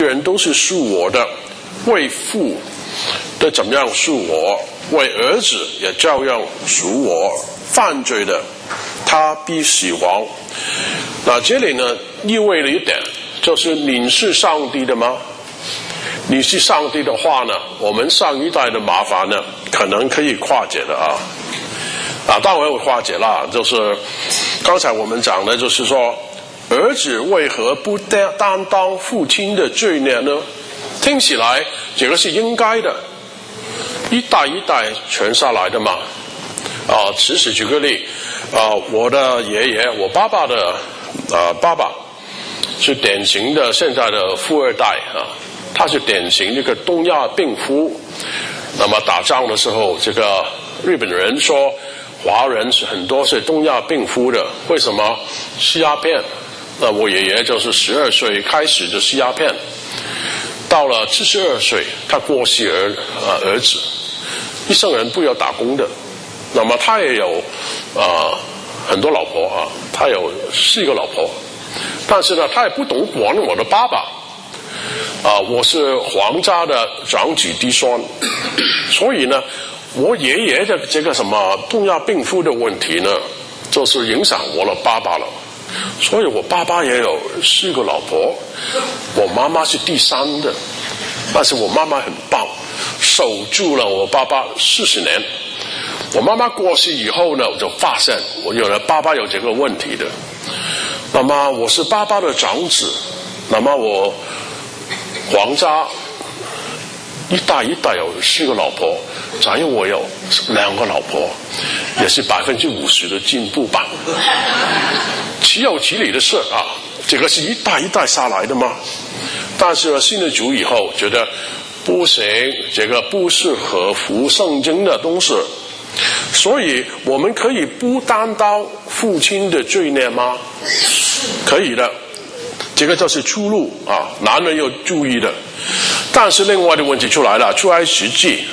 人都是属我的，为父的怎么样属我，为儿子也照样属我。犯罪的，他必死亡。那这里呢，意味了一点，就是你是上帝的吗？你是上帝的话呢，我们上一代的麻烦呢，可能可以化解的啊。当然会化解啦，就是刚才我们讲的，就是说，儿子为何不担当父亲的罪孽呢？听起来这个是应该的，一代一代传下来的嘛。其实举个例，我的爷爷，我爸爸的爸爸是典型的现在的富二代啊，他是典型这个东亚病夫。那么打仗的时候，这个日本人说华人是很多是东亚病夫的，为什么？吸鸦片。那我爷爷就是12岁开始就吸鸦片，到了72岁，他过世儿子，一生人不要打工的。那么他也有很多老婆啊，他有4个老婆，但是呢，他也不懂管我的爸爸。我是皇家的长子嫡孙，所以呢，我爷爷的这个什么东亚病夫的问题呢，就是影响我的爸爸了。所以我爸爸也有4个老婆，我妈妈是第3的，但是我妈妈很棒，守住了我爸爸40年。我妈妈过世以后呢，我就发现我有了爸爸有这个问题的。那么我是爸爸的长子，那么我皇家一代一代有4个老婆，假如我有2个老婆，也是50%的进步吧。岂有其理的事啊！这个是一代一代下来的吗？但是呢，信了主以后，觉得不行，这个不是合乎圣经的东西。所以我们可以不担当父亲的罪孽吗？可以的，这个就是出路啊，男人要注意的。但是另外的问题出来了，出埃及记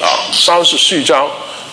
34章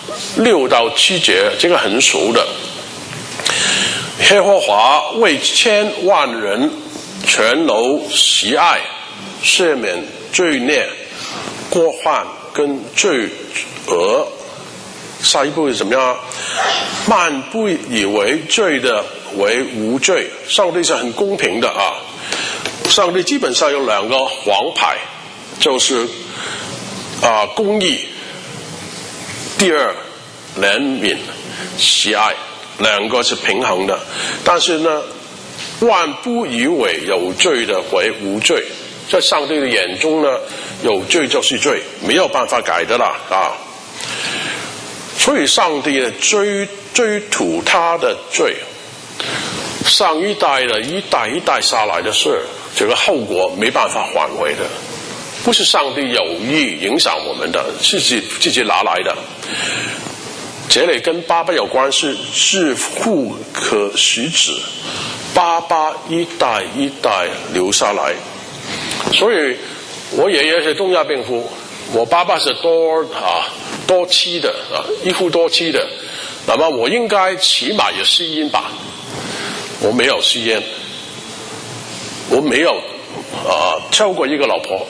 6到7节，这个很熟的。耶和华为千万人全楼喜爱，赦免罪孽、过犯跟罪恶。下一步是怎么样？万不以为罪的为无罪。上帝是很公平的啊！上帝基本上有2个黄牌，就是公义，第2怜悯、喜爱，2个是平衡的。但是呢，万不以为有罪的为无罪，在上帝的眼中呢，有罪就是罪，没有办法改的啦啊！所以上帝呢追吐他的罪，上一代的一代一代下来的事，这个后果没办法挽回的，不是上帝有意影响我们的，自己拿来的。这里跟爸爸有关系，是父可使子，爸爸一代一代留下来。所以我爷爷是东亚病夫，我爸爸是多妻的一夫多妻的，那么我应该起码有吸烟吧？我没有吸烟，我没有超过1个老婆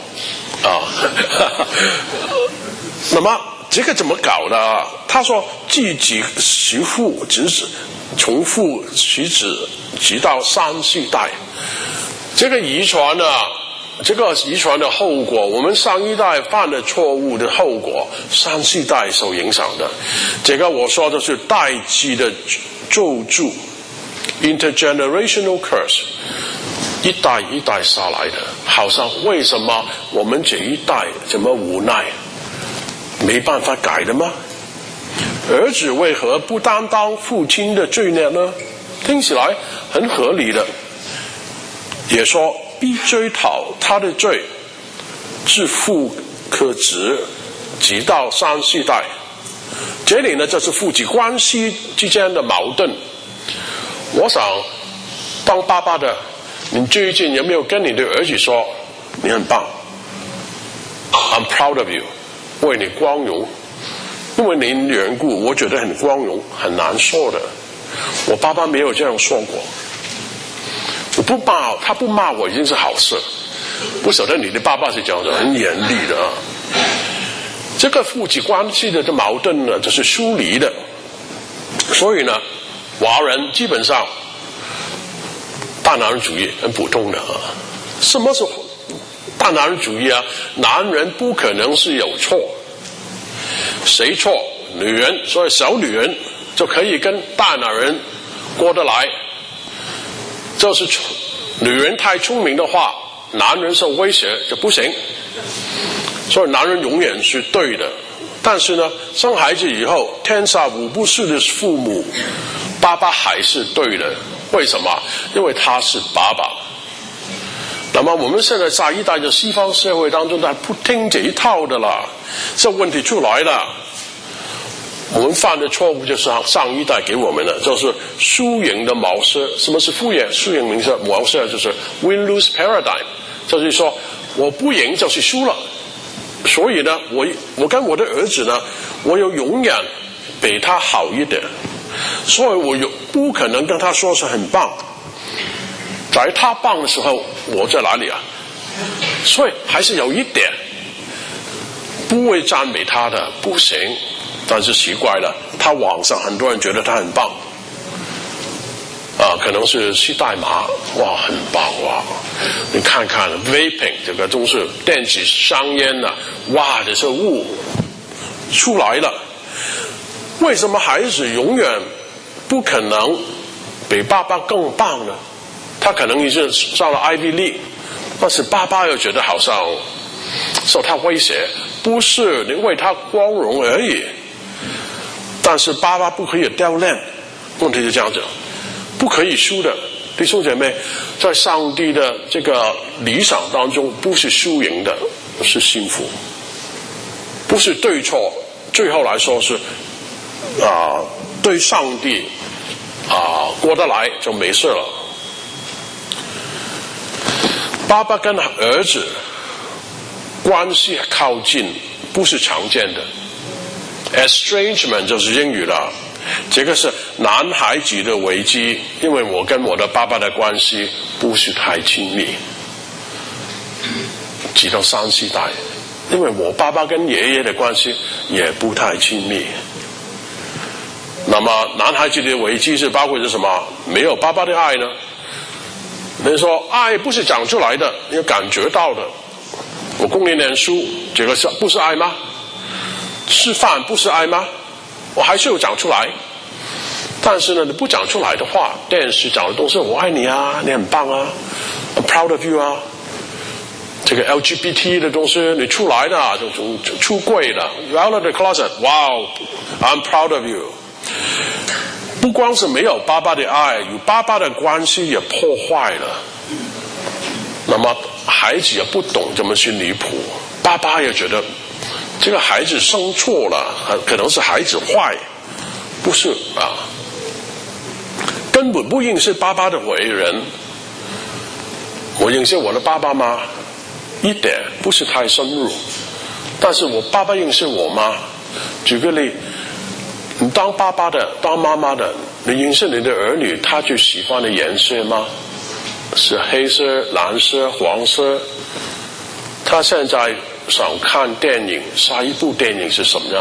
那么这个怎么搞的？他说自己媳妇子子，从父及子，直到3、4代。这个遗传这个遗传的后果，我们上一代犯的错误的后果，3、4代受影响的。这个我说的是代际的咒诅 ，intergenerational curse， 一代一代下来的。好像为什么我们这一代这么无奈，没办法改的吗？儿子为何不担当父亲的罪孽呢？听起来很合理的。也说必追讨他的罪，自父可子，直到3、4代。这里呢，就是父子关系之间的矛盾。我想当爸爸的，你最近有没有跟你的儿子说你很棒 ，I'm proud of you， 为你光荣，因为你缘故，我觉得很光荣，很难受的。我爸爸没有这样说过。我不骂他，不骂我已经是好事。 不晓得你的爸爸是这样的，很严厉的啊。这个父子关系的矛盾呢，就是疏离的。所以呢，华人基本上大男人主义很普通的啊。什么是大男人主义啊？男人不可能是有错，谁错？女人，所以小女人就可以跟大男人过得来。就是女人太聪明的话，男人受威胁就不行。所以男人永远是对的。但是呢，生孩子以后，天下无不是的父母，爸爸还是对的。为什么？因为他是爸爸。那么我们现在下一代的西方社会当中，他不听这一套的啦，这问题出来了。我们犯的错误就是上一代给我们的，就是输赢的模式。什么是输赢模式？就是 win-lose paradigm， 就是说我不赢就是输了。所以呢，我跟我的儿子呢，我有永远比他好一点，所以我不可能跟他说是很棒。在他棒的时候，我在哪里啊？所以还是有一点不会赞美他的，不行。但是奇怪了，他网上很多人觉得他很棒，可能是吸代码，哇，很棒哇！你看看 vaping 这个都是电子香烟啊，哇，这是雾出来了。为什么孩子永远不可能比爸爸更棒呢？他可能已经上了 Ivy League， 但是爸爸又觉得好像受他威胁，不是你为他光荣而已。但是爸爸不可以掉链，问题是这样子，不可以输的。弟兄姐妹，在上帝的这个理想当中，不是输赢的，是幸福，不是对错。最后来说是对上帝过得来就没事了。爸爸跟儿子关系靠近不是常见的。Estrangement 就是英语了，这个是男孩子的危机，因为我跟我的爸爸的关系不是太亲密，直到3、4代，因为我爸爸跟爷爷的关系也不太亲密。那么男孩子的危机是包括着什么？没有爸爸的爱呢？人说爱不是讲出来的，你要感觉到的。我供你念书，这个不是爱吗？吃饭不是爱吗？我还是有讲出来。但是呢，你不讲出来的话，电视讲的东西，我爱你啊，你很棒啊 ，I'm proud of you 啊。这个 LGBT 的东西，你出来的就出柜了 ，out of the closet， wow， I'm proud of you。不光是没有爸爸的爱，与爸爸的关系也破坏了。那么孩子也不懂怎么去离谱，爸爸也觉得这个孩子生错了，可能是孩子坏，不是根本不认识爸爸的为人。我认识我的爸爸吗？一点不是太深入。但是我爸爸认识我吗？举个例，你当爸爸的，当妈妈的，你认识你的儿女他最喜欢的颜色吗？是黑色、蓝色、黄色？他现在想看电影，下一部电影是什么样？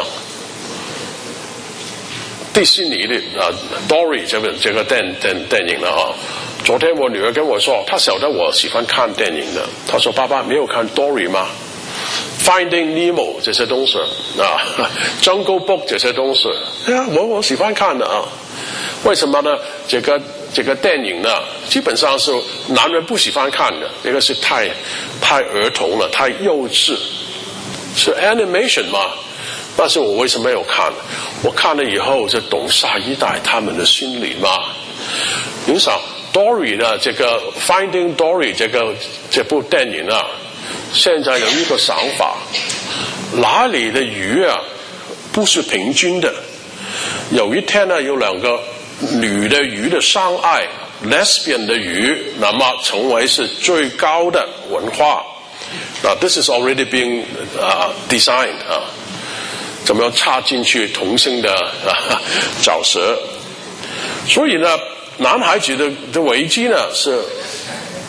迪士尼的Dory 这个电影了啊。昨天我女儿跟我说，她晓得我喜欢看电影的，她说爸爸没有看 Dory 吗？ Finding Nemo 这些东西Jungle Book 这些东西，我喜欢看的啊。为什么呢？这个电影呢，基本上是男人不喜欢看的，这个是太儿童了，太幼稚，是 animation 嘛。但是我为什么有看？我看了以后就懂下一代他们的心理嘛。你想 Dory 的这个 Finding Dory 这部电影啊，现在有一个想法，哪里的鱼啊不是平均的？有一天呢，有2个女的鱼的相爱 lesbian 的鱼，那么成为是最高的文化。This is already being designed 怎么样插进去同性的角色？所以呢，男孩子的危机呢是感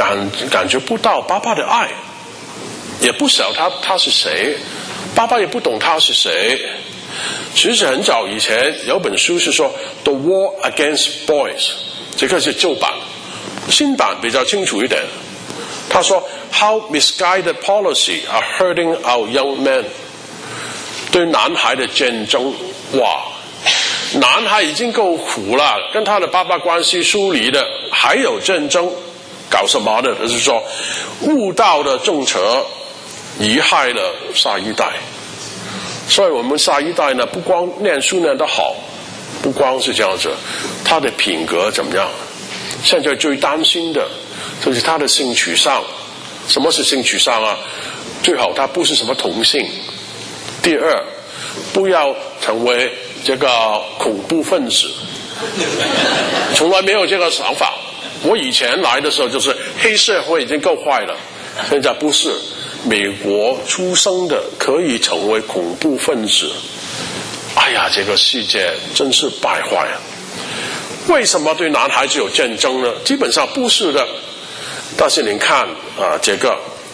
感觉不到爸爸的爱，也不晓他是谁，爸爸也不懂他是谁。其实很早以前有本书是说 The War Against Boys， 这个是旧版，新版比较清楚一点。他说 How misguided policy are hurting our young men， 对男孩的战争，哇，男孩已经够苦了，跟他的爸爸关系疏离的，还有战争，搞什么呢？就是说悟道的政策贻害了下一代。所以我们下一代呢，不光念书念得好，不光是这样子，他的品格怎么样？现在最担心的就是他的性取向。什么是性取向啊？最好他不是什么同性。第二，不要成为这个恐怖分子。从来没有这个想法。我以前来的时候就是黑社会已经够坏了，现在不是。美国出生的可以成为恐怖分子，哎呀，这个世界真是败坏啊！为什么对男孩子有战争呢？基本上不是的。但是你看这个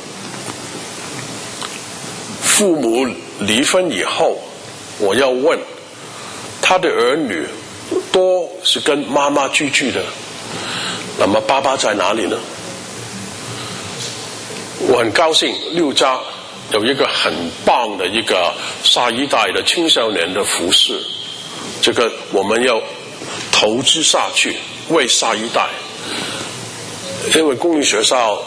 父母离婚以后，我要问他的儿女多是跟妈妈居住的，那么爸爸在哪里呢？我很高兴六家有一个很棒的一个下一代的青少年的服饰，这个我们要投资下去，为下一代。因为公立学校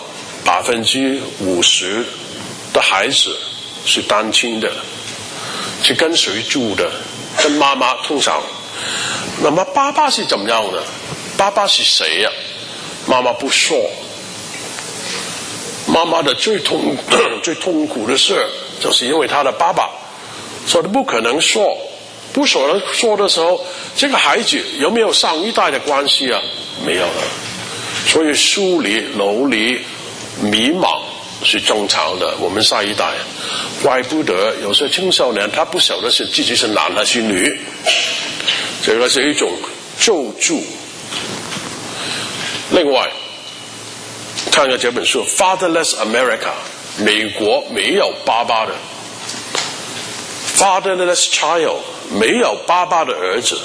50%的孩子是单亲的，是跟谁住的？跟妈妈通常。那么爸爸是怎么样的？爸爸是谁呀？妈妈不说。妈妈的最痛苦的事，就是因为她的爸爸，所以不可能说，不说的时候，这个孩子有没有上一代的关系啊？没有了。所以疏离、流离、迷茫是正常的。我们下一代，怪不得有些青少年他不晓得是自己是男还是女，这个是一种咒诅。另外，看看这本书《Fatherless America》，美国没有爸爸的 ，Fatherless Child， 没有爸爸的儿子。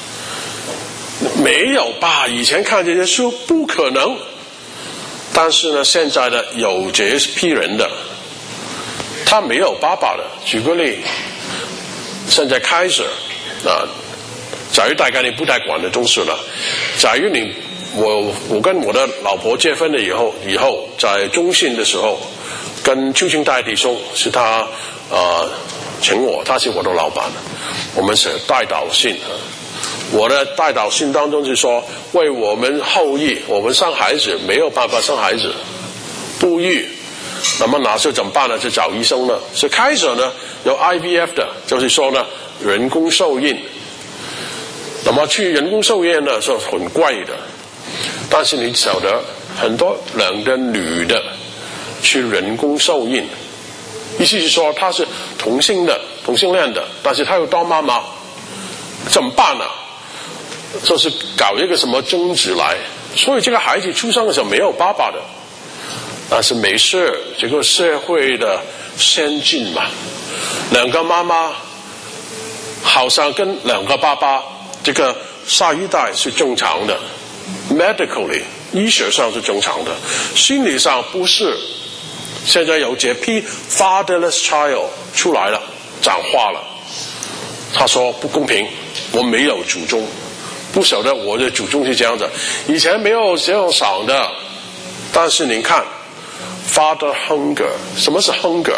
没有吧？以前看这些书不可能，但是呢，现在的有这批人的，他没有爸爸的。举个例，现在开始假如大概你不太管的东西了，假如我跟我的老婆结婚了以后在中信的时候，跟邱清代弟兄是他请我，他是我的老板，我们写代祷信。我的代祷信当中是说，为我们后裔，我们生孩子没有办法生孩子，不育，那么那时候怎么办呢？就找医生了。所以开始呢有 IVF 的，就是说呢人工受孕。那么去人工受孕呢是很贵的，但是你晓得很多两个女的去人工受孕，意思是说她是同性恋的，但是她又当妈妈，怎么办呢？就是搞一个什么争执来，所以这个孩子出生的时候没有爸爸的，但是没事，这个社会的先进嘛，两个妈妈好像跟两个爸爸，这个下一代是正常的 ，medically 医学上是正常的，心理上不是。现在有这批 fatherless child 出来了，讲话了，他说不公平，我没有祖宗。不晓得我的祖宗是这样子，以前没有这样想的。但是你看 ，father hunger， 什么是 hunger？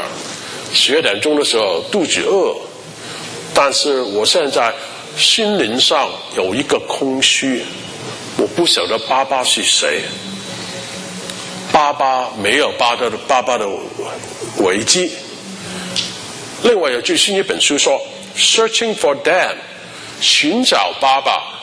12点钟的时候肚子饿，但是我现在心灵上有一个空虚，我不晓得爸爸是谁。爸爸没有爸爸的危机。另外有最新一本书说 ，Searching for Dad， 寻找爸爸。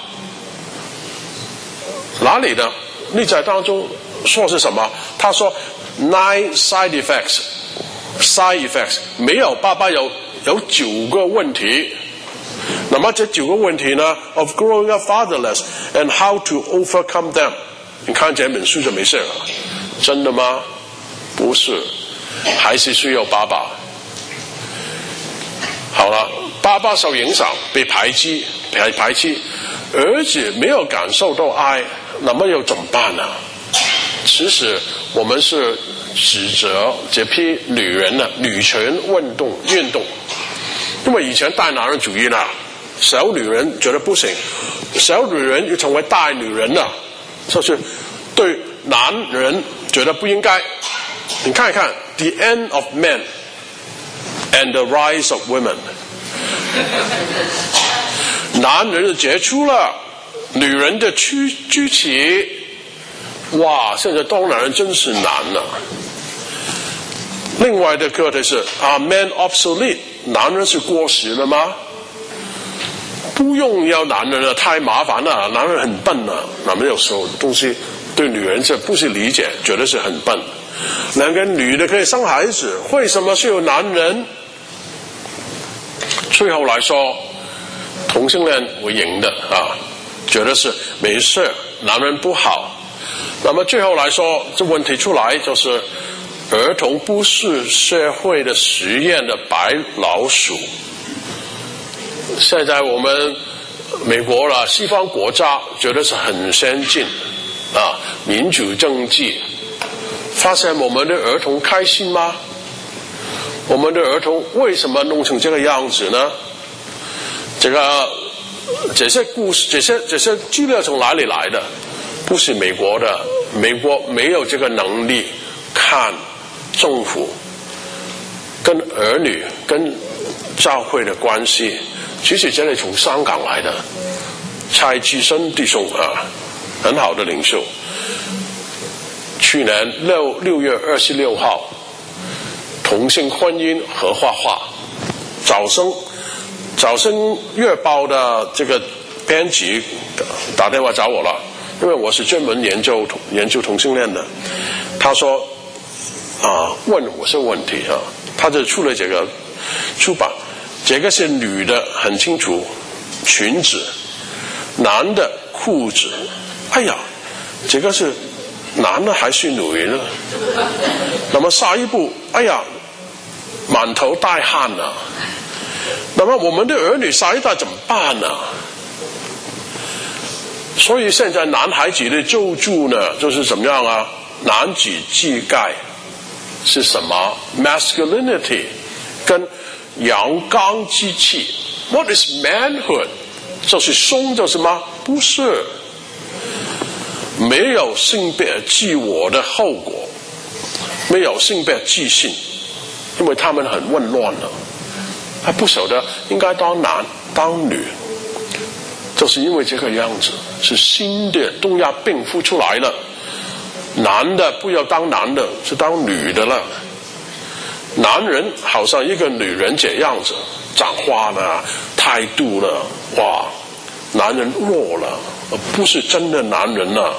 哪里呢？例在当中说是什么？他说 9 side effects， 没有爸爸有9个问题。那么这9个问题呢 ？Of growing up fatherless and how to overcome them。你看这本书就没事了。 真的吗？不是，还是需要爸爸。好了，爸爸受影响，被排挤，儿子没有感受到爱，那么又怎么办呢？其实我们是指责这批女人的女权运动，因为以前大男人主义呢，小女人觉得不行，小女人要成为大女人了，就是对男人觉得不应该。你看一看 The End of Men and the Rise of Women 男人的结束了，女人的崛起。哇，现在当男人真是难了。另外的课题是Are men obsolete？ 男人是过时了吗？不用要男人了，太麻烦了，男人很笨了。那么有时候东西对女人这不是理解，觉得是很笨。两个女的可以生孩子，为什么是有男人？最后来说，同性恋会赢的啊，觉得是没事，男人不好。那么最后来说，这问题出来就是儿童不是社会的实验的白老鼠。现在我们美国了，西方国家觉得是很先进啊，民主政治，发现我们的儿童开心吗？我们的儿童为什么弄成这个样子呢？这些故事，这些资料从哪里来的？不是美国的，美国没有这个能力看政府跟儿女跟教会的关系。其实这里从香港来的蔡志深弟兄啊，很好的领袖。去年6月26号，同性婚姻合法化。早生月报的这个编辑打电话找我了，因为我是专门研究同性恋的。他说问我这个问题啊，他就出了这个出版。这个是女的很清楚，裙子；男的裤子。哎呀，这个是男的还是女的？那么下一步，哎呀，满头大汗了。那么我们的儿女下一代怎么办呢？所以现在男孩子的救助呢，就是怎么样啊？男子气概是什么 ？masculinity 跟阳刚之气 ，What is manhood？ 就是松就是吗？不是，没有性别自我的后果，没有性别自信，因为他们很混乱了，他不晓得应该当男当女，就是因为这个样子，是新的东亚病夫出来了，男的不要当男的，是当女的了。男人好像一个女人这样子，讲话呢，态度呢，哇，男人弱了，不是真的男人了。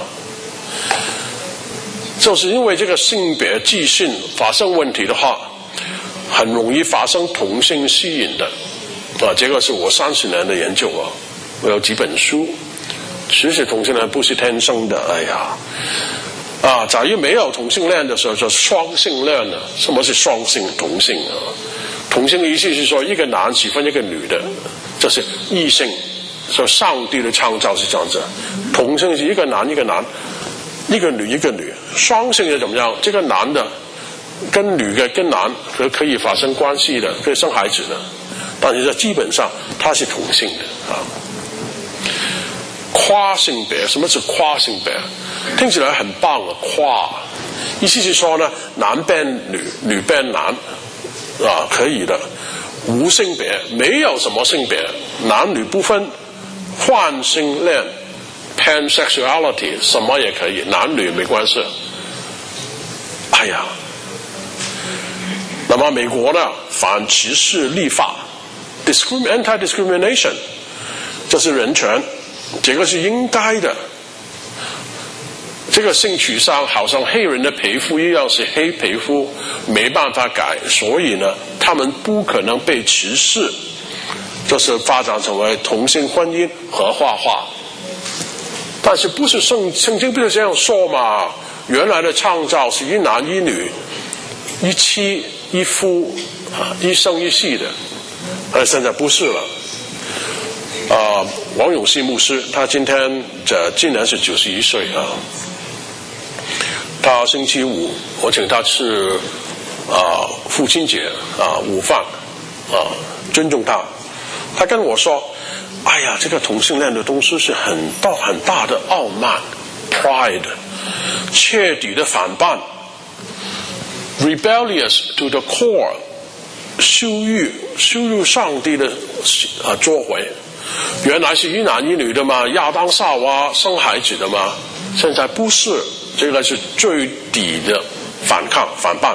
就是因为这个性别自信发生问题的话，很容易发生同性吸引的。这个是我30年的研究啊，我有几本书。其实同性恋不是天生的，哎呀。假如没有同性恋的时候，就双性恋了。什么是双性同性啊？同性的意思是说，一个男喜欢一个女的，这是异性，所以上帝的创造是这样子。同性是一个男一个男，一个女一个女。双性是怎么样？这个男的跟女的跟男可以发生关系的，可以生孩子的，但是基本上他是同性的啊。跨性别，什么是跨性别？听起来很棒啊，跨，意思是说呢，男变女，女变男，可以的。无性别，没有什么性别，男女不分，泛性恋 ，pansexuality， 什么也可以，男女没关系。哎呀，那么美国呢，反歧视立法 ，anti-discrimination， 这是人权。这个是应该的。这个性取向好像黑人的皮肤一样，是黑皮肤，没办法改，所以呢，他们不可能被歧视，就是发展成为同性婚姻合法化。但是不是圣经不是这样说嘛？ 原来的创造是一男一女，一妻一夫一生一世的，现在不是了。王永熙牧师，他今年是91岁啊。他星期五我请他吃父亲节午饭尊重他。他跟我说：“哎呀，这个同性恋的东西是很大的傲慢 ，pride， 彻底的反叛 ，rebellious to the core， 羞辱上帝的作为。原来是一男一女的嘛，亚当夏娃生孩子的嘛，现在不是。”这个是最底的反叛，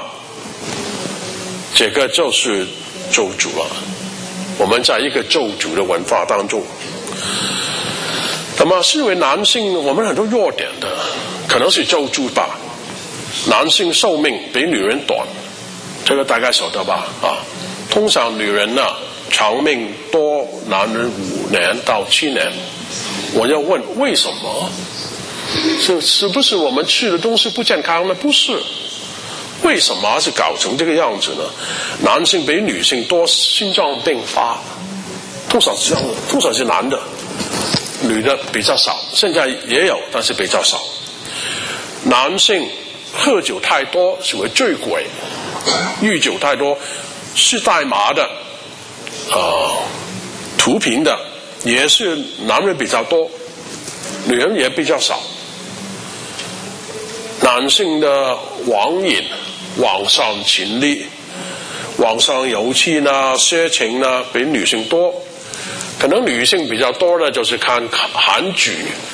这个就是咒诅了。我们在一个咒诅的文化当中，那么视为男性，我们很多弱点的，可能是咒诅吧。男性寿命比女人短，这个大概晓得吧？通常女人呢长命多男人5年到7年。我要问为什么？是不是我们吃的东西不健康呢？不是，为什么是搞成这个样子呢？男性比女性多心脏病发，通常是这样的，通常是男的，女的比较少，现在也有，但是比较少。男性喝酒太多是为醉鬼，酗酒太多是代麻的，毒品的也是男人比较多，女人也比较少。男性的网瘾、网上情力、网上游戏呢、色情呢，比女性多。可能女性比较多的就是看韩剧，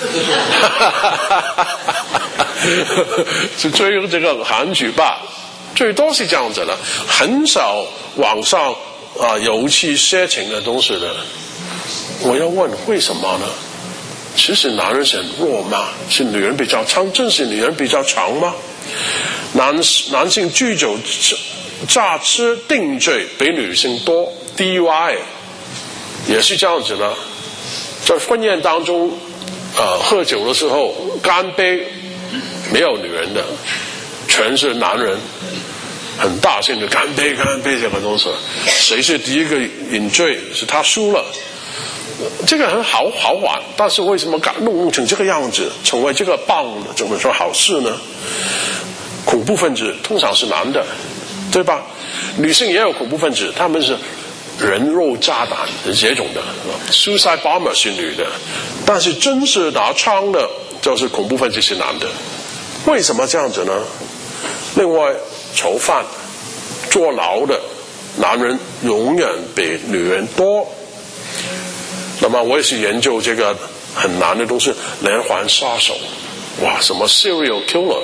是追这个韩剧吧，最多是这样子的，很少网上游戏、色情的东西的。我要问为什么呢？其实男人是很弱吗？是女人比较强，正是女人比较强吗？男性酗酒、诈吃、定罪比女性多 ，DUI 也是这样子的。在婚宴当中，喝酒的时候干杯，没有女人的，全是男人，很大声的干杯这个东西，谁是第一个饮醉，是他输了。这个很好玩，但是为什么弄成这个样子，成为这个怎么说好事呢？恐怖分子通常是男的，对吧？女性也有恐怖分子，他们是人肉炸弹这种的 ，suicide bomber 是女的，但是真是拿枪的，就是恐怖分子是男的。为什么这样子呢？另外，囚犯、坐牢的男人永远比女人多。那么我也是研究这个很难的东西，连环杀手，哇，什么 serial killer，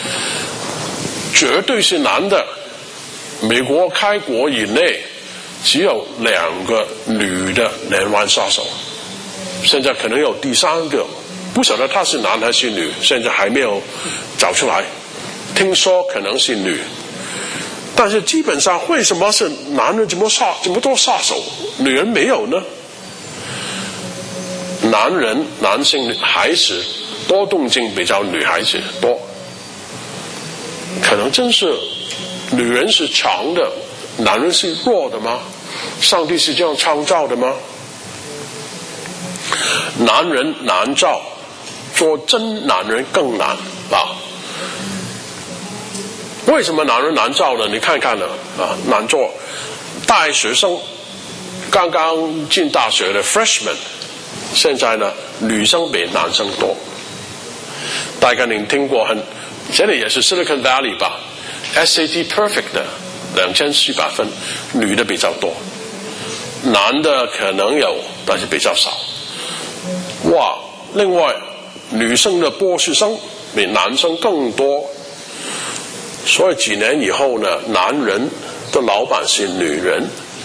绝对是男的。美国开国以内只有2个女的连环杀手，现在可能有第3个，不晓得他是男还是女，现在还没有找出来。听说可能是女，但是基本上为什么是男人这么多杀手，女人没有呢？男性孩子多动静比较女孩子多，可能真是女人是强的，男人是弱的吗？上帝是这样创造的吗？男人难造，做真男人更难啊！为什么男人难造呢？你看看呢难做大学生，刚刚进大学的 freshman。现在呢，女生比男生多。大概您听过这里也是 Silicon Valley 吧 ，SAT Perfect 的2400分，女的比较多，男的可能有，但是比较少。哇！另外，女生的博士生比男生更多，所以几年以后呢，男人的老板是女人，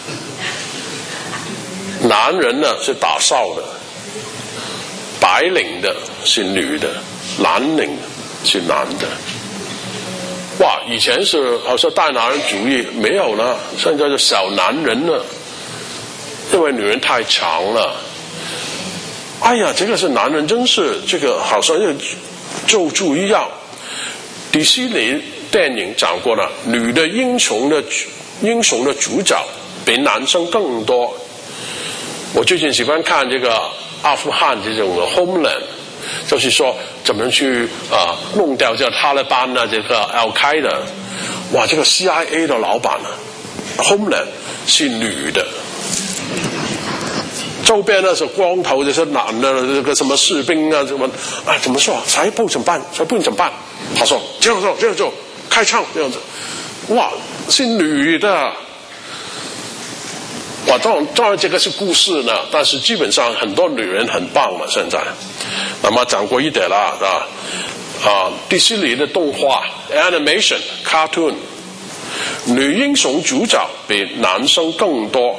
男人呢是打扫的。白领的是女的，蓝领是男的。哇，以前是好像大男人主义，没有了，现在是小男人了，因为女人太强了。哎呀，这个是男人，真是这个好像咒诅一样。 迪士尼电影讲过了，女的英雄的主角比男生更多。我最近喜欢看这个阿富汗这种的 Homeland， 就是说怎么去弄掉这个塔利班啊，这个 Al-Qaeda。哇，这个 CIA 的老板Homeland 是女的。周边呢是光头，就是男的，这个什么士兵啊，怎么说？才不怎么办？他说这样做，开枪这样子。哇，是女的。哇，当然这个是故事呢，但是基本上很多女人很棒了。现在，那么讲过一点啦，迪士尼的动画 animation cartoon， 女英雄主角比男生更多。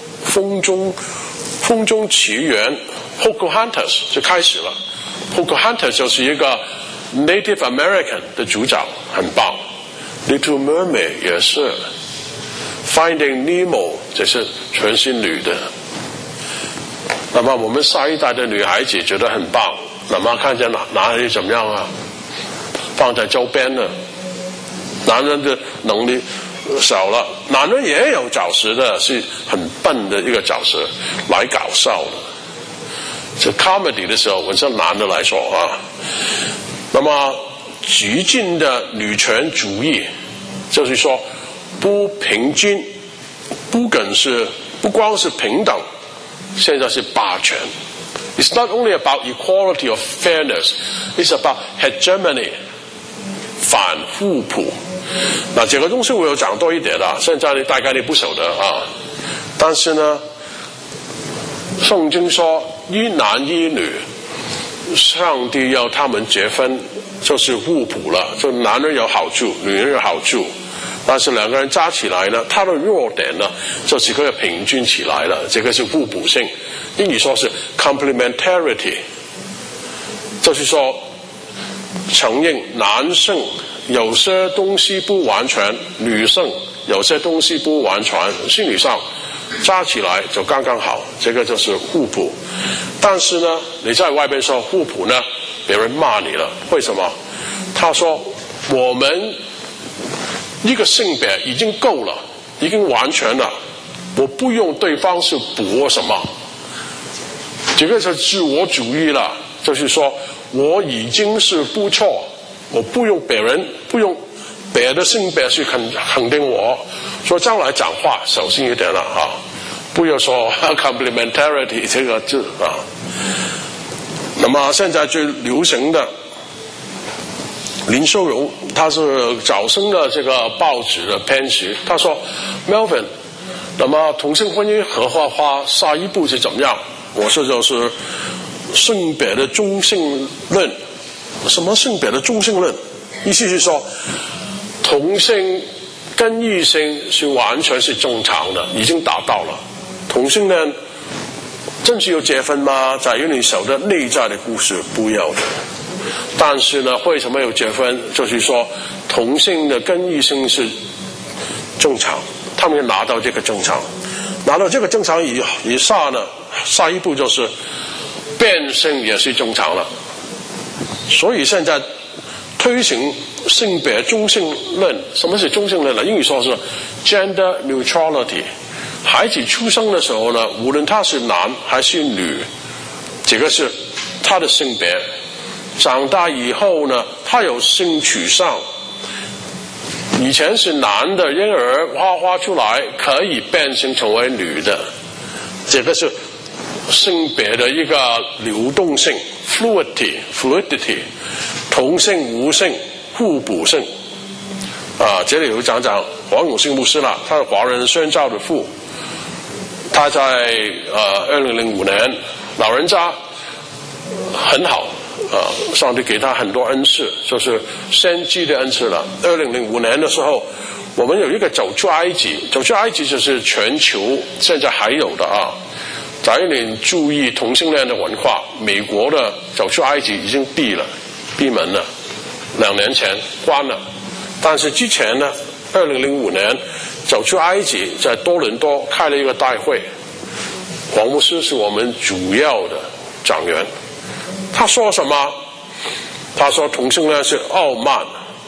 风中奇缘 Pocahontas 就开始了。Pocahontas 就是一个 Native American 的主角，很棒。Little Mermaid 也是。Finding Nemo 这是全是女的。那么我们下一代的女孩子觉得很棒，那么看见哪里怎么样啊？放在周边呢。男人的能力少了，男人也有角色的，是很笨的一个角色来搞笑的。这 comedy 的时候，我是男的来说啊。那么激进的女权主义，就是说不平均，不光是平等，现在是霸权。It's not only about equality or fairness, it's about hegemony， 反互补。那这个东西我有讲多一点了，现在大概你不晓得啊。但是呢，圣经说一男一女，上帝要他们结婚就是互补了，就男人有好处，女人有好处。但是两个人加起来呢，他的弱点呢，就是可以平均起来了，这个是互补性。英语说是 complementarity， 就是说承认男性有些东西不完全，女性有些东西不完全，心理上加起来就刚刚好，这个就是互补。但是呢，你在外边说互补呢，别人骂你了，为什么？他说我们一个性别已经够了，已经完全了，我不用对方是补什么，这个是自我主义了，就是说我已经是不错，我不用别的性别去肯定我，所以将来讲话小心一点了啊，不要说 complementarity 这个字啊。那么现在最流行的林秀荣，他是早生的这个报纸的编辑，他说 Melvin， 那么同性婚姻合法化下一步是怎么样？我说就是性别的中性论。什么性别的中性论？意思是说同性跟异性是完全是正常的，已经达到了。同性恋真是要结婚吗？在于你晓得内在的故事，不要的。但是呢，为什么要结婚？就是说同性的跟异性是正常，他们要拿到这个正常，拿到这个正常以下呢，下一步就是变性也是正常了。所以现在推行性别中性论。什么是中性论呢？英语说是 gender neutrality。孩子出生的时候呢，无论他是男还是女，这个是他的性别。长大以后呢，他有性取向。以前是男的婴儿画出来，可以变性成为女的，这个是性别的一个流动性 fluidity， 同性无性互补性啊。这里有讲黄永信牧师啦，他是华人宣教的父，他在2005年老人家很好上帝给他很多恩赐，就是先知的恩赐了。2005年的时候，我们有一个走出埃及就是全球现在还有的啊。假如你注意同性恋的文化，美国的走出埃及已经闭门了，2年前关了。但是之前呢，2005年走出埃及在多伦多开了一个大会，黄牧师是我们主要的讲员。他说什么？他说同性恋是傲慢，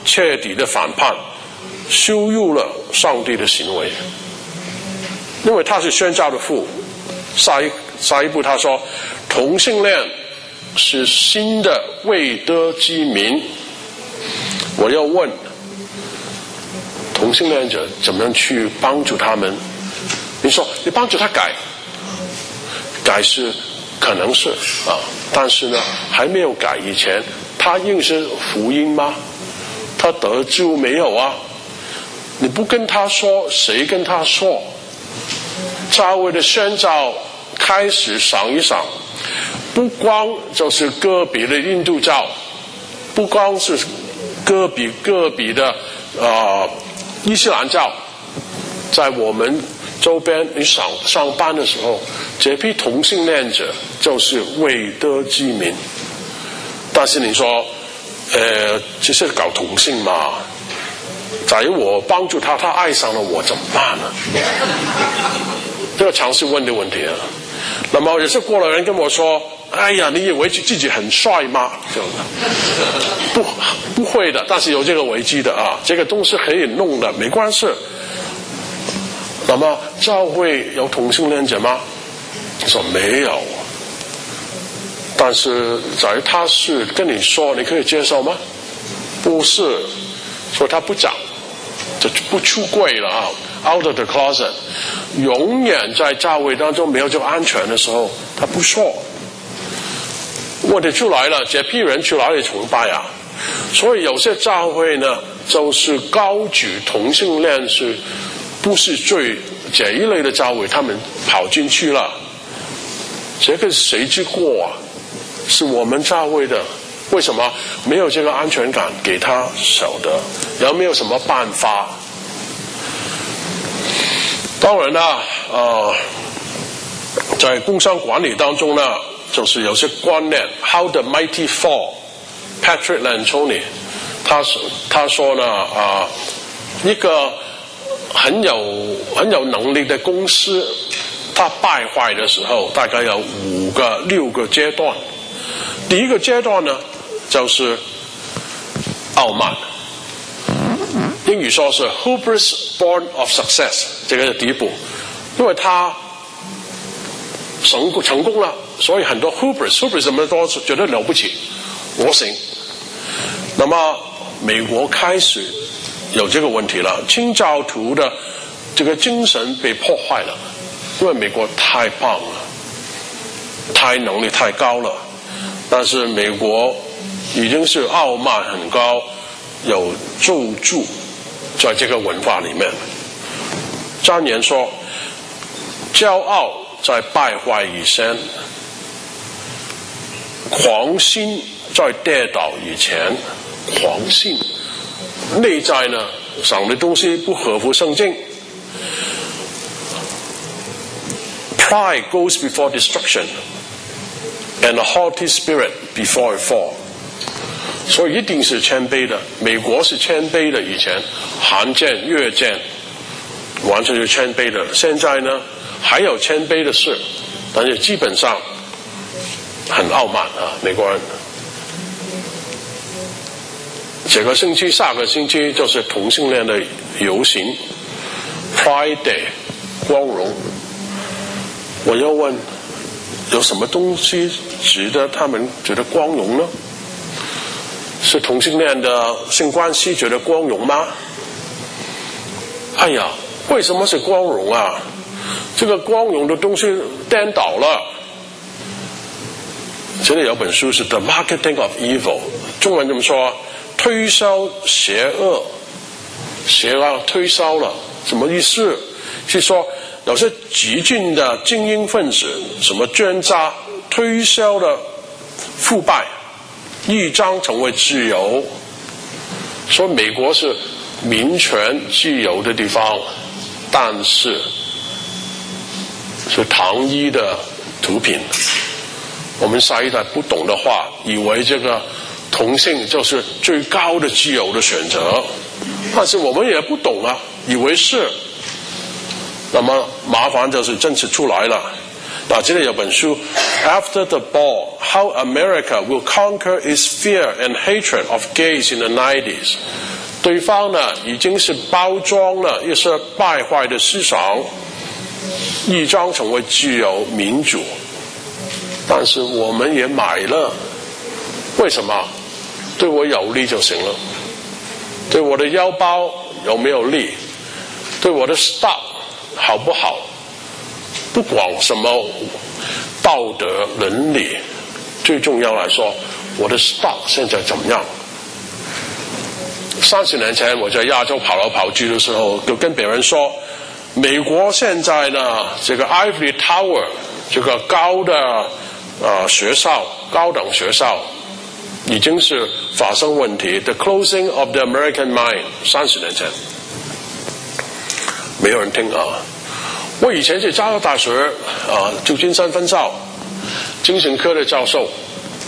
彻底的反叛，羞辱了上帝的行为。因为他是宣教的父，下一步他说，同性恋是新的未得之民。我要问，同性恋者怎么样去帮助他们？你说你帮助他改是可能是啊，但是呢，还没有改以前，他认识福音吗？他得救没有啊？你不跟他说，谁跟他说？教会的宣教开始想一想，不光就是个别的印度教，不光是个别的伊斯兰教，在我们周边你上班的时候，这批同性恋者就是未得之民。但是你说这是搞同性嘛？假如我帮助他，他爱上了我怎么办呢？这个常是问的问题啊。那么也是过来人跟我说，哎呀，你以为自己很帅吗？这样的不会的，但是有这个危机的啊，这个东西可以弄的，没关系。那么教会有同性恋者吗？我说没有。但是假如他是跟你说，你可以接受吗？不是，所以他不讲，就不出柜了啊 ，out of the closet， 永远在教会当中没有这个安全的时候，他不说。问题出来了，这批人去哪里崇拜啊？所以有些教会呢，就是高举同性恋是不是罪这一类的教会，他们跑进去了。这个谁之过啊？是我们教会的。为什么没有这个安全感给他晓得？有没有什么办法？当然啦，在工商管理当中呢，就是有些观念 ，How the mighty fall。Patrick Lencioni， 他说呢，一个很有能力的公司，它败坏的时候，大概有6个阶段。第一个阶段呢，就是傲慢，英语说是 hubris born of success， 这个是第一步，因为他成功了，所以很多 hubris 什么都觉得了不起，我行。那么美国开始有这个问题了，清教徒的这个精神被破坏了，因为美国太棒了，能力太高了，但是美国已经是傲慢很高，有咒诅在这个文化里面。箴言说，骄傲在败坏以前，狂心在跌倒以前。狂性内在呢，想的东西不合乎圣经。Pride goes before destruction, and a haughty spirit before a fall. 所以一定是谦卑的。美国是谦卑的，以前韩战、越战完全是谦卑的。现在呢，还有谦卑的事，但是基本上很傲慢啊，美国人。这个星期、下个星期就是同性恋的游行 ，Pride Day， 光荣。我要问，有什么东西值得他们觉得光荣呢？是同性恋的性关系觉得光荣吗？哎呀，为什么是光荣啊？这个光荣的东西颠倒了。这里有本书是《The Marketing of Evil》，中文怎么说？推销邪恶，推销了，什么意思？是说有些激进的精英分子，什么专家推销的腐败，一张成为自由。说美国是民权自由的地方，但是是糖衣的毒品。我们下一代不懂的话，以为这个同性就是最高的自由的选择，但是我们也不懂啊，以为是。那么麻烦就是真是出来了， 这里有本书 After the Ball, How America Will Conquer Its Fear and Hatred of Gays in the 90s。 对方呢已经是包装了一些败坏的思想，伪装成为自由民主，但是我们也买了。为什么？对我有利就行了，对我的腰包有没有利，对我的 stock 好不好，不管什么道德伦理，最重要来说，我的 stock 现在怎么样？30年前我在亚洲跑来跑去的时候，就跟别人说，美国现在呢，这个 Ivory Tower 这个高的学校，高等学校已经是发生问题 ，The closing of the American mind。30年前，没有人听啊。我以前在加州大学旧金山分校精神科的教授，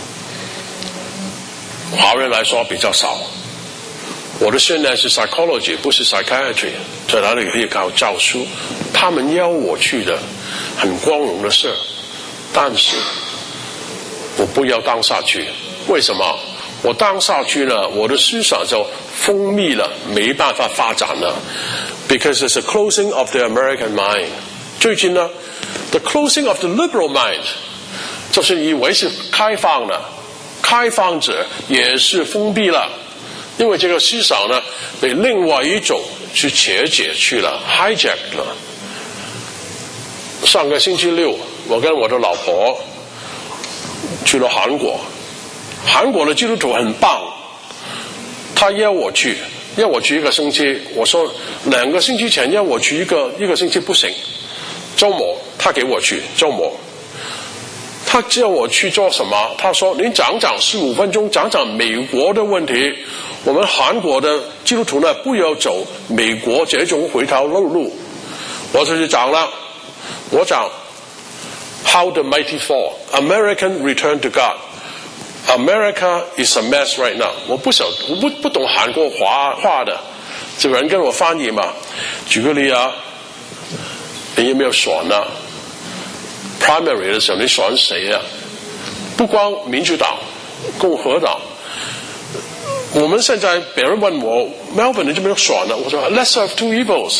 华人来说比较少。我的训练是 psychology， 不是 psychiatry， 在哪里可以搞教书？他们邀我去的，很光荣的事，但是我不要当下去。为什么？我当下去了，我的思想就封闭了，没办法发展了。Because it's a closing of the American mind。最近呢 ，the closing of the liberal mind， 就是以为是开放的，开放者也是封闭了。因为这个思想呢，被另外一种去切解去了 ，hijack 了。上个星期六，我跟我的老婆去了韩国，韩国的基督徒很棒，他邀我去1个星期，我说2个星期前邀我去一个星期不行，周末他给我去周末。他叫我去做什么？他说：“你讲15分钟，讲美国的问题。我们韩国的基督徒呢，不要走美国这种回头路。”我就去讲了，我讲 How the mighty fall, American return to God. America is a mess right now. 我不懂韩国话的，这个人跟我翻译嘛。举个例啊，你有没有选啊？Primary 的时候你选谁啊？不光民主党、共和党。我们现在别人问我 Melvin 你就没有选了，我说 Lesser of two evils，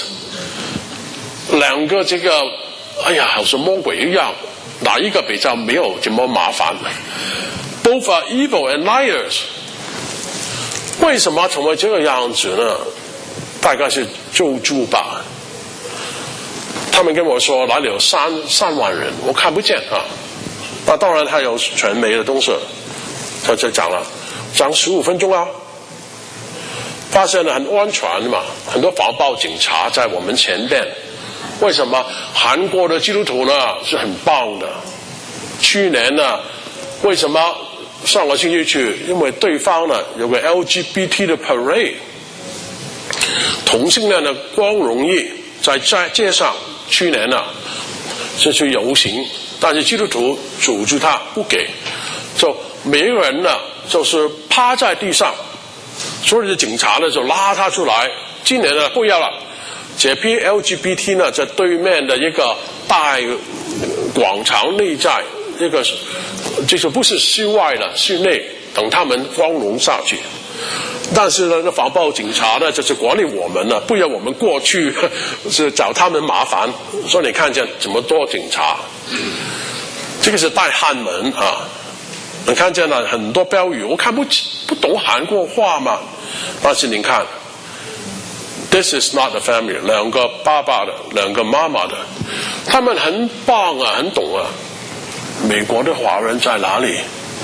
2个这个哎呀好像魔鬼一样，哪一个比较没有这么麻烦 ？Both are evil and liars。为什么成为这个样子呢？大概是救助吧。他们跟我说哪里有3万人，我看不见啊。那当然他有传媒的东西，他就讲15分钟啊，发现了很安全嘛，很多防暴警察在我们前边。为什么韩国的基督徒呢是很棒的？去年呢，为什么上个星期去？因为对方呢有个 LGBT 的 parade， 同性恋的光荣日在街上。去年呢是去游行，但是基督徒阻住他不给，就每个人呢就是趴在地上，所有的警察呢就拉他出来。今年呢不要了，这批 LGBT 呢在对面的一个大广场内在，一个就是不是室外的，室内，等他们光荣下去。但是呢，那防暴警察呢，就是管理我们呢，不要我们过去是找他们麻烦。所以你看见这么多警察，这个是大汉门啊！你看见了很多标语，我看不懂韩国话嘛。但是你看 ，This is not a family， 2个爸爸的，2个妈妈的，他们很棒啊，很懂啊。美国的华人在哪里？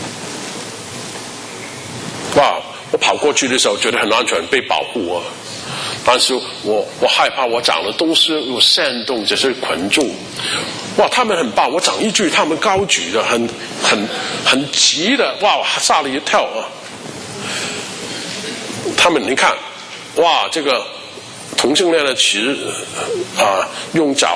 哇！我跑过去的时候觉得很安全，被保护啊。但是我害怕我讲的都是有煽动这些群众。哇，他们很棒，我讲一句，他们高举的很急的，哇，吓了一跳啊。他们你看，哇，这个同性恋的词用脚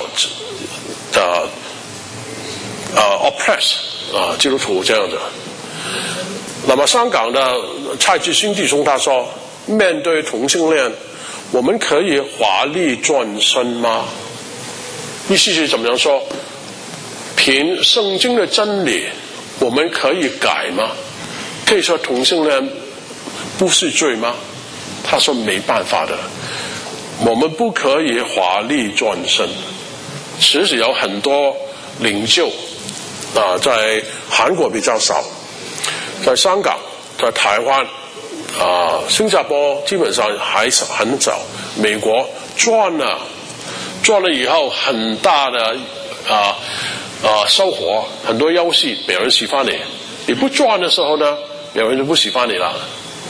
oppress 基督徒这样的。那么香港的蔡志勋弟兄他说，面对同性恋，我们可以华丽转身吗？意思是怎么样说？ 凭圣经的真理，我们可以改吗？可以说同性恋不是罪吗？他说没办法的，我们不可以华丽转身。其实有很多领袖在韩国比较少，在香港、在台湾、新加坡基本上还很早，美国赚了以后很大的收获，很多游戏别人喜欢你，你不赚的时候呢，别人就不喜欢你了。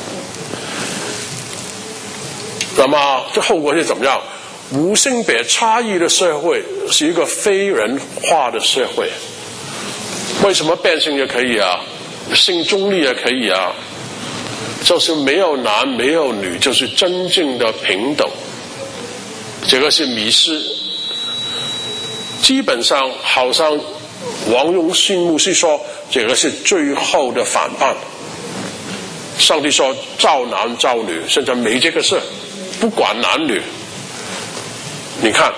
那么这后果是怎么样？无性别差异的社会是一个非人化的社会。为什么变性也可以啊？性中立也可以啊？就是没有男没有女，就是真正的平等。这个是迷失。基本上好像王永信牧师说，这个是最后的反叛。上帝说造男造女，现在没这个事，不管男女。你看，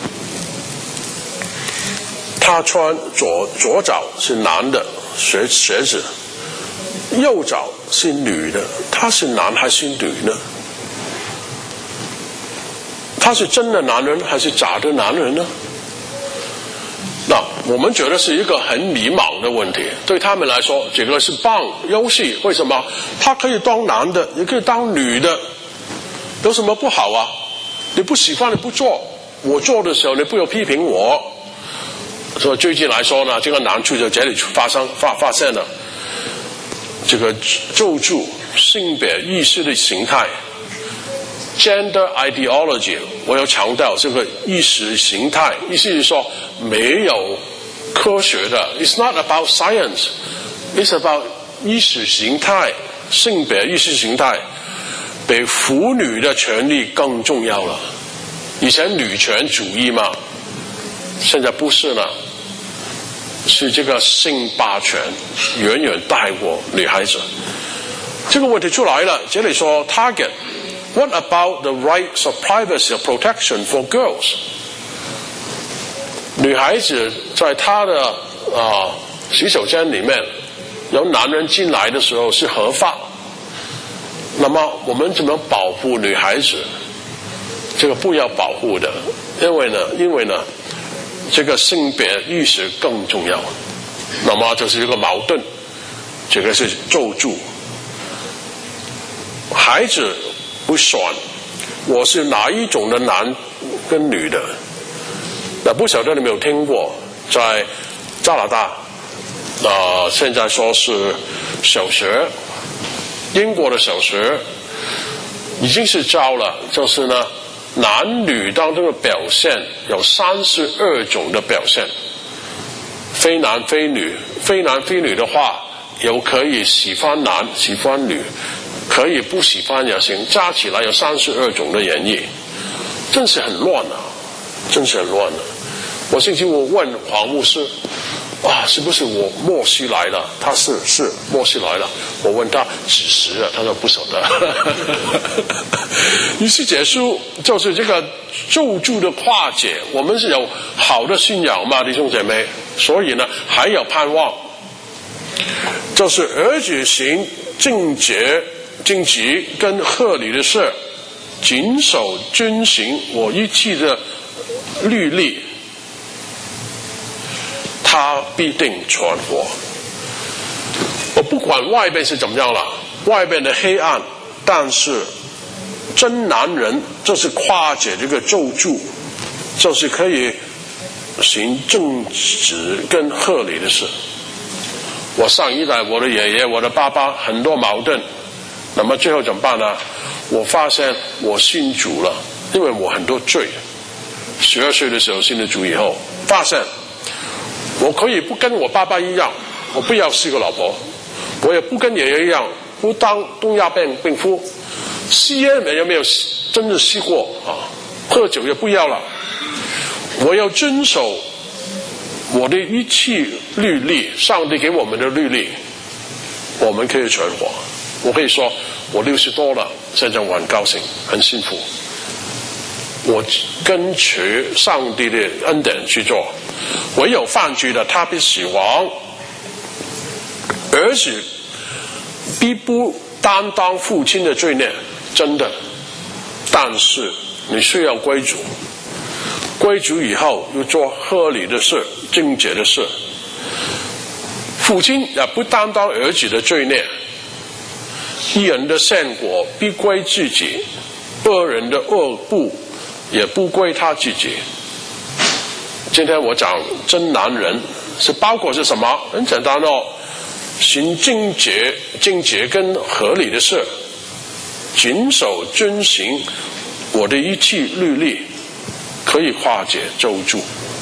他穿左脚是男的鞋子，右脚是女的，他是男还是女呢？他是真的男人还是假的男人呢？那我们觉得是一个很迷茫的问题，对他们来说这个是棒游戏。为什么？他可以当男的也可以当女的，有什么不好啊？你不喜欢你不做，我做的时候你不要批评我。所以最近来说呢，这个难处在这里发现了，这个咒住性别意识的形态 gender ideology， 我要强调这个意识形态，意思是说没有科学的 ，it's not about science， it's about 意识形态，性别意识形态比妇女的权利更重要了。以前女权主义嘛，现在不是了，是这个性霸权远远大过女孩子。这个问题出来了，这里说 target。What about the rights of privacy or protection for girls？ 女孩子在她的洗手间里面，有男人进来的时候是合法。那么我们怎么保护女孩子？这个不要保护的，因为呢，这个性别意识更重要。那么这是一个矛盾，这个是咒住。孩子不选我是哪一种的男跟女的。那不晓得你没有听过，在加拿大现在说是小学，英国的小学已经是教了，就是呢男女当中的表现有32种的表现，非男非女，非男非女的话有可以喜欢男喜欢女，可以不喜欢也行，加起来有32种的演绎，真是很乱啊，真是很乱啊。我星期五问黄牧师是不是我莫西来了？他是莫西来了。我问他几时了？他说不晓得。于是结束，就是这个咒住的化解。我们是有好的信仰嘛，弟兄姐妹，所以呢还有盼望，就是儿子行正洁跟合理的事，谨守遵行我一切的律例，他必定存活。我不管外边是怎么样了，外边的黑暗，但是真男人就是跨解这个咒住，就是可以行正直跟合理的事。我上一代，我的爷爷我的爸爸很多矛盾，那么最后怎么办呢？我发现我信主了，因为我很多罪。12岁的时候信了主以后，发现我可以不跟我爸爸一样，我不要4个老婆，我也不跟爷爷一样不当东亚病夫，吸烟也没有真的吸过喝酒也不要了，我要遵守我的一切律例，上帝给我们的律例，我们可以存活。我可以说我60多了，现在我很高兴很幸福。 我跟随上帝的恩典去做。唯有犯罪的，他必死亡。儿子必不担当父亲的罪孽，真的。但是你需要归主，归主以后要做合理的事、正洁的事。父亲也不担当儿子的罪孽。一人的善果必归自己，恶人的恶报也不归他自己。今天我讲真男人是包括是什么？很简单哦，行正洁跟合理的事，谨守遵行我的一切律例，可以化解咒诅。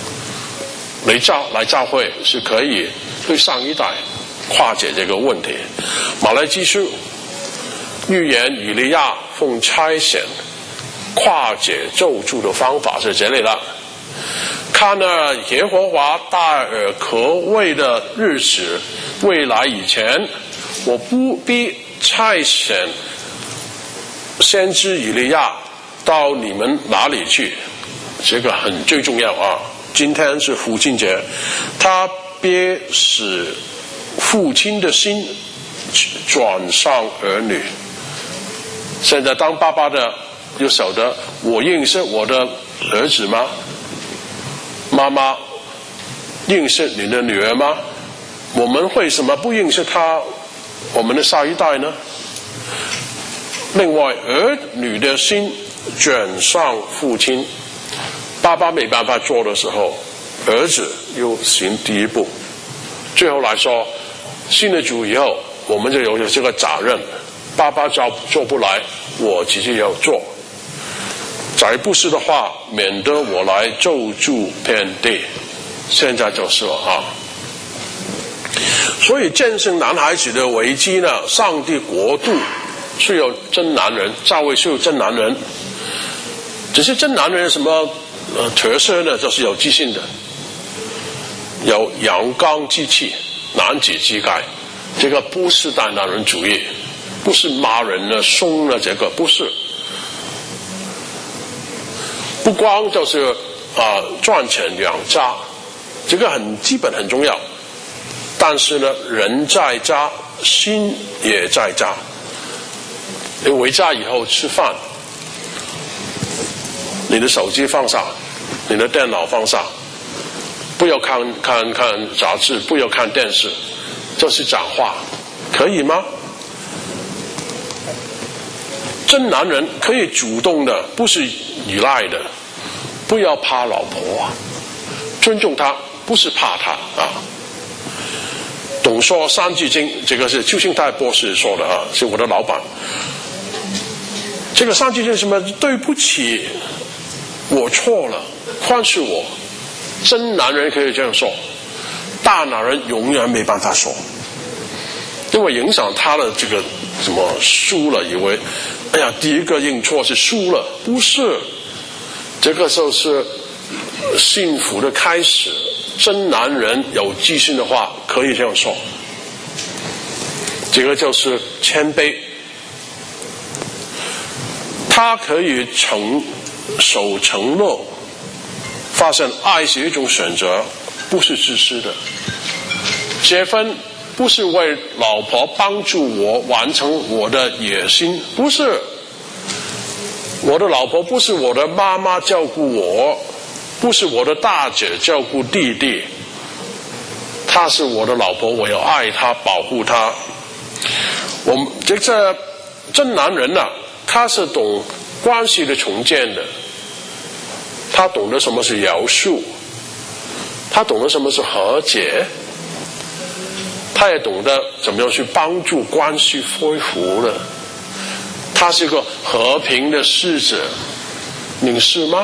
来教会是可以对上一代化解这个问题。马来基书预言以利亚奉差遣化解咒诅的方法是这里了。看了耶和华大而可畏的日子未来以前，我不必差遣先知以利亚到你们哪里去。这个最重要啊！今天是父亲节，他必使父亲的心转向儿女。现在当爸爸的就晓得，我认识我的儿子吗？妈妈认识你的女儿吗？我们为什么不认识我们的下一代呢？另外，儿女的心转向父亲，爸爸没办法做的时候，儿子又行第一步。最后来说，信了主以后，我们就有这个责任。爸爸做不来，我自己要做。再不是的话，免得我来咒诅遍地。现在就是了啊。所以战胜男孩子的危机呢，上帝国度是有真男人，教会是有真男人。只是真男人有什么特色呢？就是有自信的，有阳刚之气，男子气概。这个不是大男人主义，不是骂人了、凶了，这个不是。不光就是赚钱养家，这个很基本很重要。但是呢，人在家，心也在家。你回家以后吃饭，你的手机放下，你的电脑放下，不要看杂志，不要看电视，就是讲话，可以吗？真男人可以主动的，不是依赖的。不要怕老婆，尊重她，不是怕她啊。懂说三字经，这个是邱信泰博士说的啊，是我的老板。这个三字经什么？对不起，我错了，宽恕我。真男人可以这样说，大男人永远没办法说，因为影响他的这个什么输了，以为哎呀第一个认错是输了，不是。这个就是幸福的开始。真男人有自信的话，可以这样说。这个就是谦卑，他可以守承诺，发现爱是一种选择，不是自私的。结婚不是为老婆帮助我完成我的野心，不是。我的老婆不是我的妈妈照顾我，不是我的大姐照顾弟弟，她是我的老婆，我要爱她，保护她。我们这个真男人啊，他是懂关系的重建的，他懂得什么是饶恕，他懂得什么是和解，他也懂得怎么样去帮助关系恢复了。他是个和平的使者，你是吗？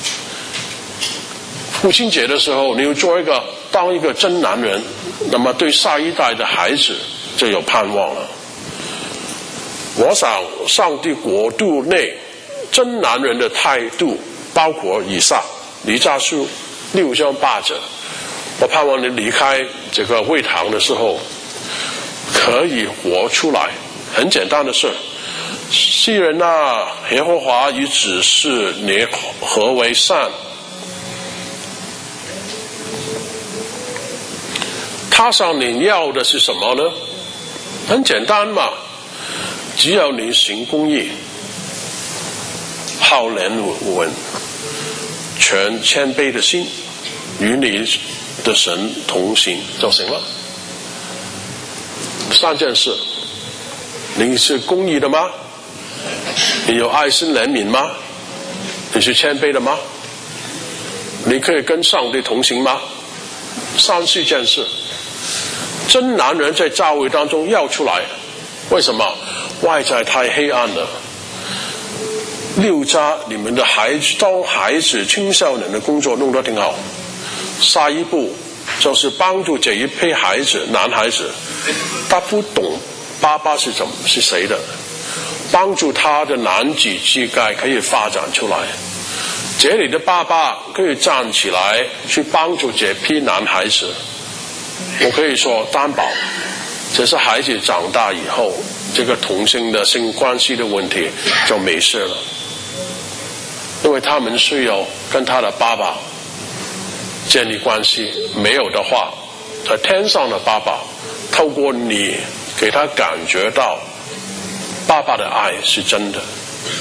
父亲节的时候，你要当一个真男人，那么对下一代的孩子就有盼望了。我想上帝国度内真男人的态度包括以下：弥迦书6章8节。我盼望你离开这个会堂的时候可以活出来，很简单的事。 世人啊，耶和华已指示你何为善。他想你要的是什么呢？很简单嘛，只要你行公义，好怜悯，全谦卑的心，与你的神同行就行了。3件事，你是公义的吗？你有爱心怜悯吗？你是谦卑的吗？你可以跟上帝同行吗？3、4件事。真男人在教会当中要出来，为什么？外在太黑暗了。6家你们的当孩子青少年的工作弄得挺好，下一步就是帮助这一批孩子，男孩子他不懂爸爸是谁的，帮助他的男子气概可以发展出来。这里的爸爸可以站起来去帮助这批男孩子。我可以说担保，这是孩子长大以后，这个同性的性关系的问题就没事了，因为他们需要跟他的爸爸建立关系，没有的话，在天上的爸爸透过你给他感觉到爸爸的爱是真的。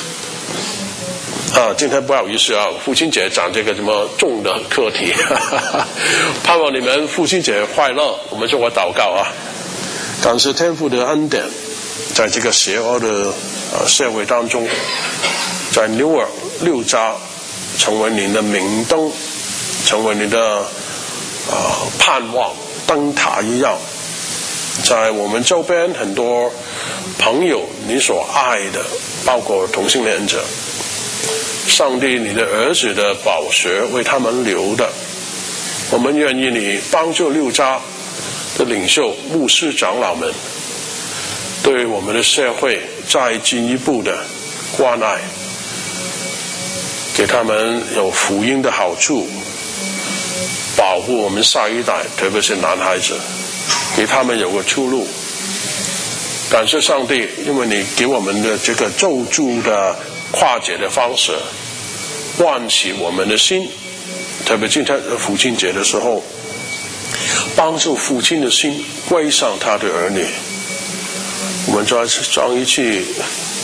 今天不好意思啊，父亲节讲这个什么重的课题，盼望你们父亲节快乐。我们做个祷告啊，感谢天父的恩典，在这个邪恶的社会当中，在纽尔6家成为你的明灯，成为你的盼望灯塔一样，在我们周边很多朋友你所爱的，包括同性恋者，上帝你的儿子的宝血为他们流的，我们愿意你帮助6家的领袖、牧师、长老们对我们的社会再进一步的关爱，给他们有福音的好处，保护我们下一代，特别是男孩子，给他们有个出路。感谢上帝，因为你给我们的这个咒诅的化解的方式，唤起我们的心，特别今天父亲节的时候，帮助父亲的心归上他的儿女。我们将一切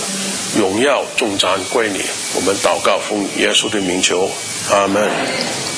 荣耀颂赞归你，我们祷告奉耶稣的名求，阿们。